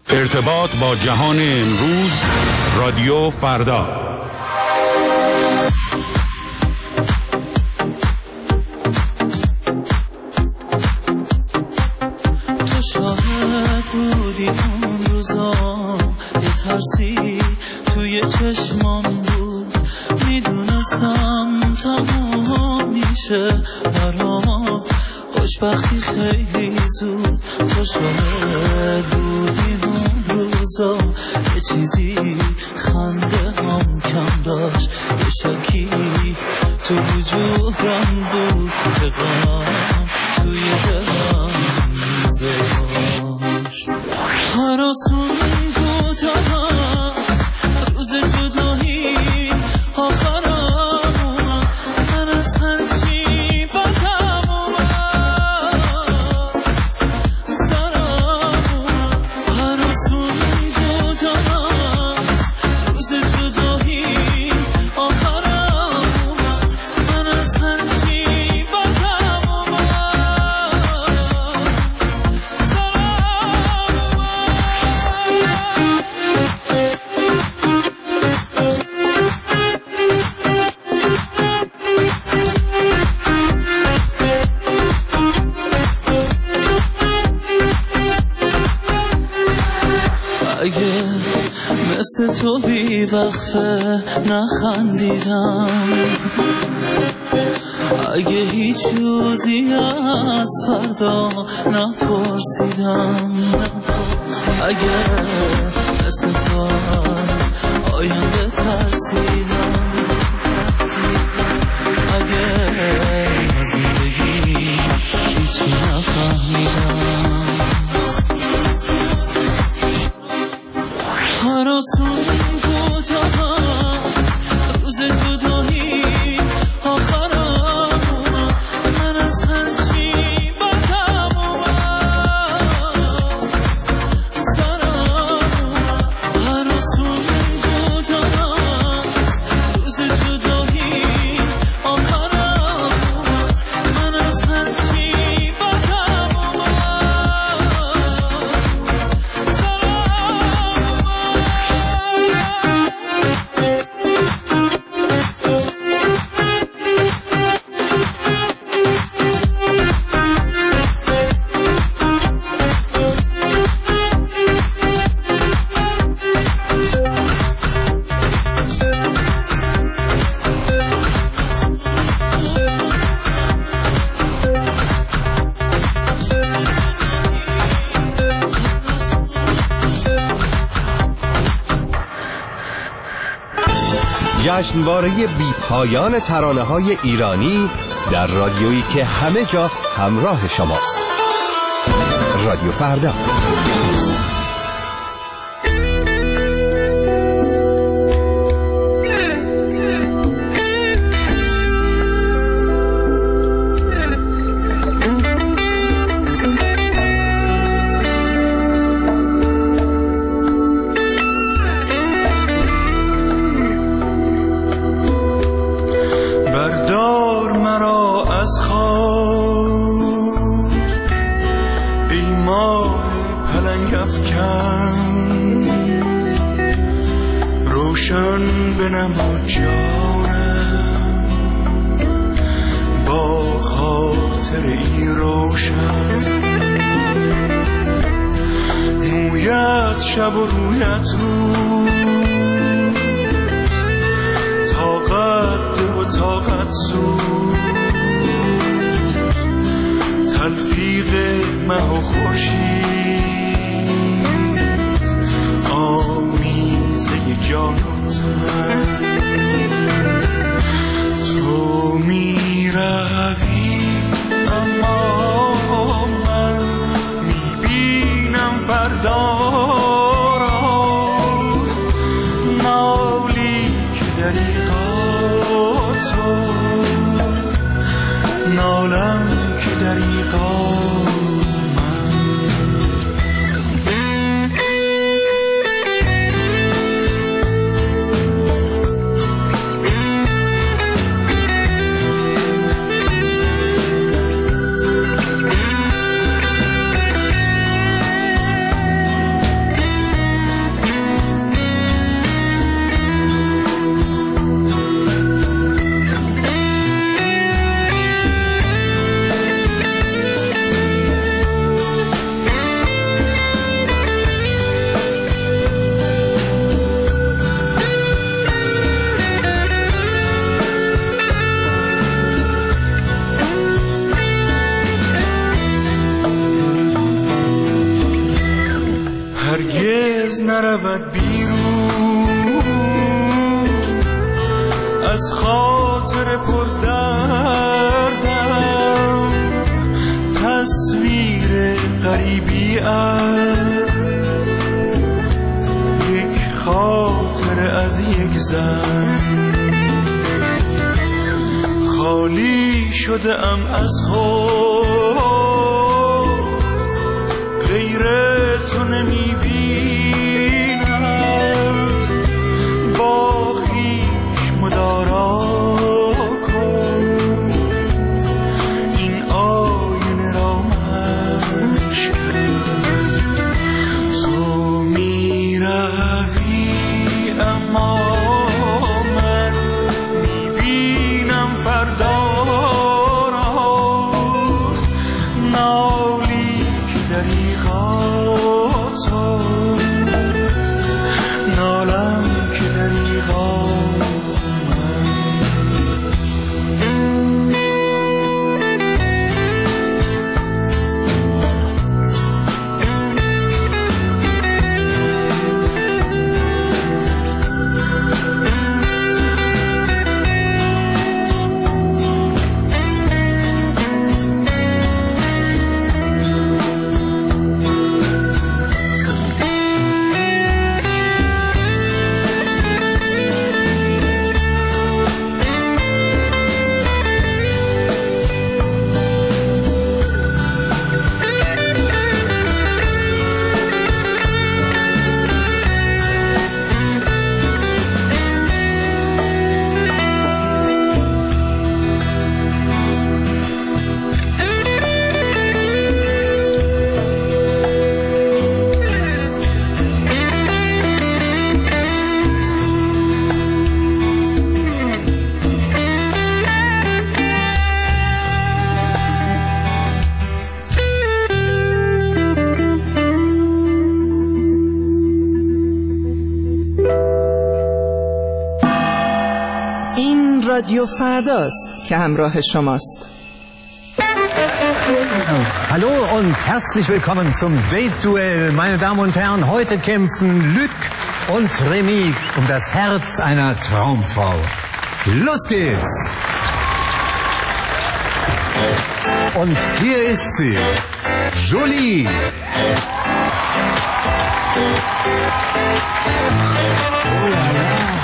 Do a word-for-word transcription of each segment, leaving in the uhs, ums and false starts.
ارتباط با جهان امروز، رادیو فردا. تو شاهد بودی اون روزا، یه ترسی توی چشمام بود، میدونستم تموم میشه برام خوشبختی خیلی زود. تو شاهد بودی اون روزا، یه چیزی خنده هم کم داشت، یه شکی تو وجودم بود که غم توی دلم میذاشت. هر آسون بود هست روز جدایی آخرم اومد، من از هرچی بدم اومد سرم اومد. هر آسون بود هست روز جدایی آخرم اومد، من از هرچی بدم اومد سرم اومد. اگه مثل تو بی وقفه نخندیدم، اگه هیچ روزی از فردا نپرسیدم، اگه مثل تو از آینده ترسیدم، اگه از زندگی هیچی نفهمیدم. هر آسون بود هست روز جدایی آخرم اومد، من از هرچی بدم اومد سرم اومد. هر آسون بود هست روز جدایی آخرم اومد، من از هرچی بدم اومد سرم جشنواره بی پایان ترانه‌های ایرانی در رادیویی که همه جا همراه شماست. رادیو فردا. بردار مرا از خاک ای ماه پلنگ افکن، روشن بنما جانم با خاطر این روشن. مویت شب و رویت روز، طاقت و طاقت سوز، تلفیق مه و خورشید، آمیزه جان و تن. تو می روی اما من می بینم فردا را، نالی که دریغا تو، نالم که دریغا هرگز نرود بیرون از خاطر پردردم. تصویر غریبی از یک خاطر از یک زن. خالی شده ام از خود، غیر تو نمیبینم. با خویش مدارا کن، این آینه را مشکن. تو میروی اما من میبینم فردا را. نالی که دریغا تو، نالم که دریغا رادیو فرداست که همراه شماست. Hallo und herzlich willkommen zum Date-Duell. Meine Damen und Herren, heute kämpfen Luc und Remy um das Herz einer Traumfrau. Los geht's! Und hier ist sie, Jolie. Oh la la.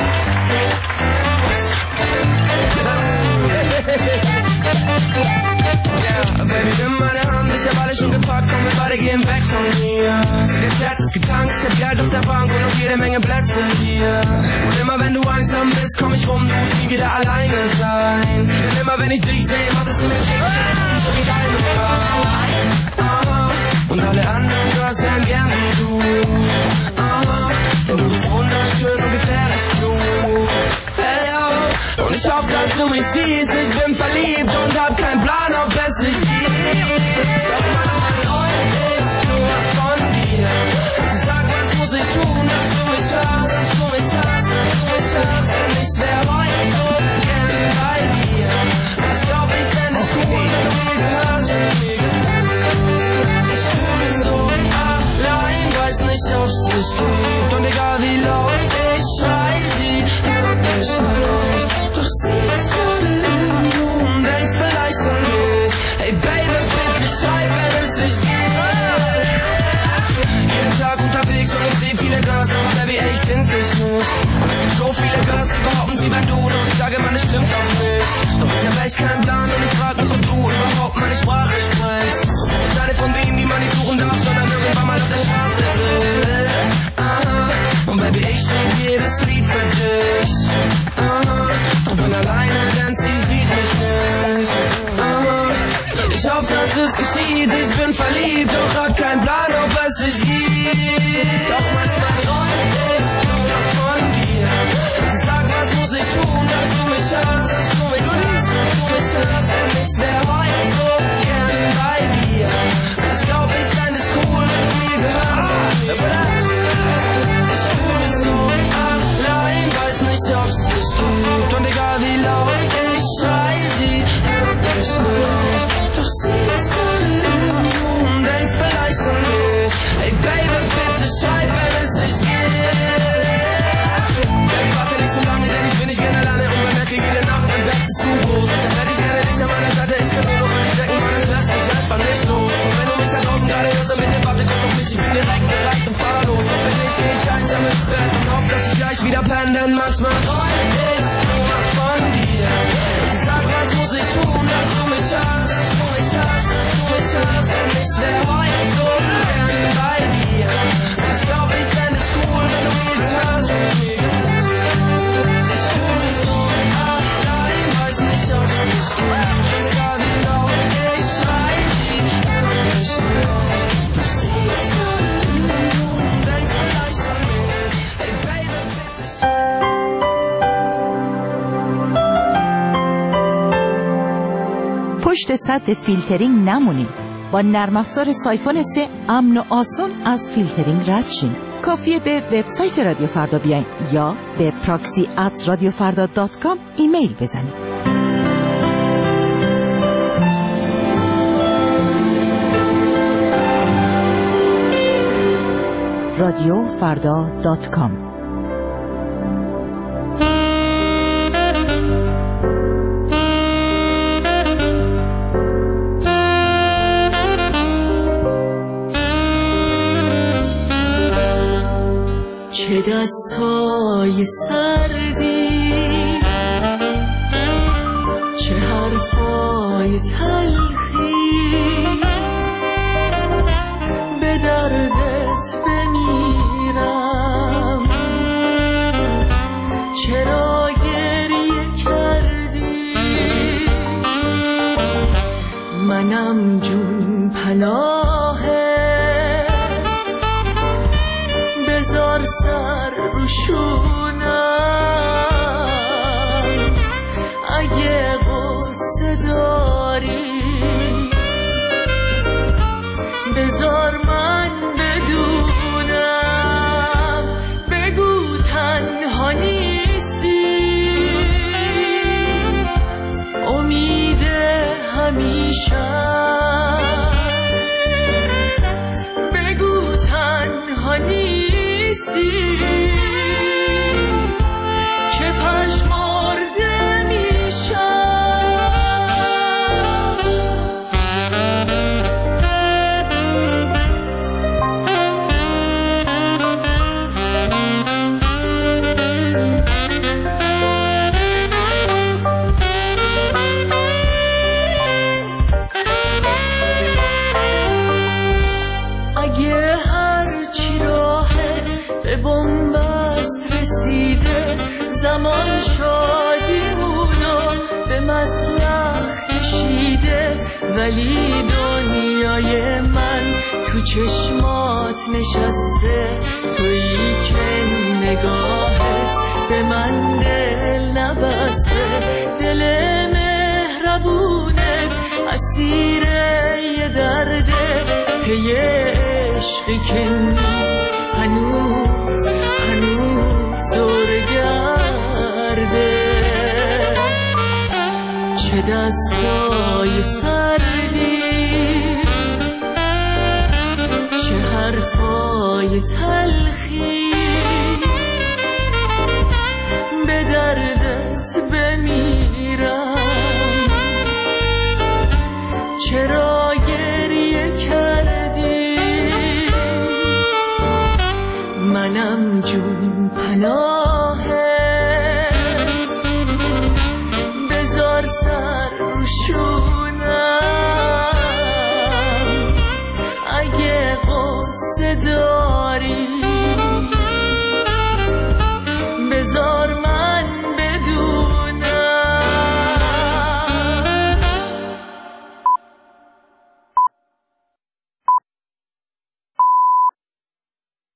Baby, nimm meine Hand, ich hab alles schon gepackt, komm, wir beide gehen weg von hier. Der Jet ist getankt, ich hab Geld auf der Bank und noch jede Menge Plätze hier. Und immer wenn du einsam bist, komm ich rum, du musst nie wieder alleine sein. Denn immer wenn ich dich sehe, macht es mir Schick, so wie deine Frau. Und alle anderen Girls wären gern wie du. Denn du bist wunderschön und gefährlich klug. Hey, oh. Und ich hoffe, dass du mich siehst, ich bin verliebt und hab keinen Plan, ob es sich gibt. Doch manchmal träum ich nur von dir. Sag, was muss ich tun, dass du mich hörst, dass du mich hörst, dass du mich hörst. Denn ich wär heute so gern bei dir. Ich glaub, ich fänd es cool, wenn du mir gehörst. Ich fühl mich so allein, weiß nicht, ob's dich gibt. Und egal wie laut ich schrei, sie hört mich nicht. Doch sie ist gerade im Raum, denk vielleicht an mich. Hey Baby, bitte schreib, wenn es dich gibt. Jeden Tag unterwegs und ich seh viele Girls, aber Baby, ey, ich find dich nicht. Und es gibt so viele Girls, die behaupten, sie wären du. Doch ich sage, man, es stimmt auf mich. Doch ich hab echt keinen Plan und ich frag mich, ob du überhaupt meine Sprache sprichst. Ich eine von denen, die man nicht suchen darf, sondern irgendwann mal auf der Straße will. Aha. Und Baby, ich schreib jedes Lied für dich. Aha. Doch wenn alleine denn sie sieht mich nicht. Aha. Ich hoffe, dass es geschieht, ich bin verliebt, doch hab keinen Plan, ob es sich gibt. Doch manchmal träum ich nur von dir. Sag, was muss ich tun, dass du mich hörst, dass du mich hörst, dass du mich hörst. Denn ich wär heute so gern bei dir. Ich glaub, ich fänd es cool, wenn du mir gehörst. Ich fühl mich so allein, weiß nicht, ob's dich gibt. Und egal wie laut ich schrei, sie hört mich nicht. Doch sie ist gerade im Raum, denk vielleicht an mich. Hey Baby, bitte schrei, und fahr los. Doch wenn nicht, geh ich einsam ins Bett und hoff, dass ich gleich wieder penne, denn manchmal träum ich nur von dir. Und ich sag, was muss ich tun, dass du mich hast, dass du mich hast, dass du mich hast. Denn ich wär heute so gern bei dir. Und ich glaub, ich fänd es cool, wenn du mich hast. Ich fühl mich so allein, weiß nicht, ob du mich gut. Bin gar genau, ich weiß, wie du mich noch. Du siehst so gut, denkst vielleicht an mich. Hey Baby, bitte. پشت سد فیلترینگ نمونید. با نرم افزار سایفون سه امن و آسون از فیلترینگ رد شین. کافیه به وبسایت رادیو فردا بیاین یا به پراکسی ات رادیو فردا دات کام ایمیل بزنید. رادیو فردا دات کام. چه دستای سردی، چه حرفای تلخی، به دردت بمیرم. چرا گریه کردی؟ منم جون پناهت، بذار سر رو شونم. اگه غصه داری بذار من بدونم. بگو تنها نیستی، امید همیشه. بگو تنها نیستی که پژمرده میشم. اگه هرچی راهه به بنبست رسیده، زمان شادیمونو به مسلخ کشیده، ولی دنیای من تو چشمات نشسته. تویی که نگاهت به من دل نبسته، دل مهربونت اسیر یه درده. پی عشقی که نیست هنوز هنوز دور گرده. چه دستای سردی، چه حرفای تلخی، به دردت بمیرم. چرا گریه کردی؟ منم جون پناه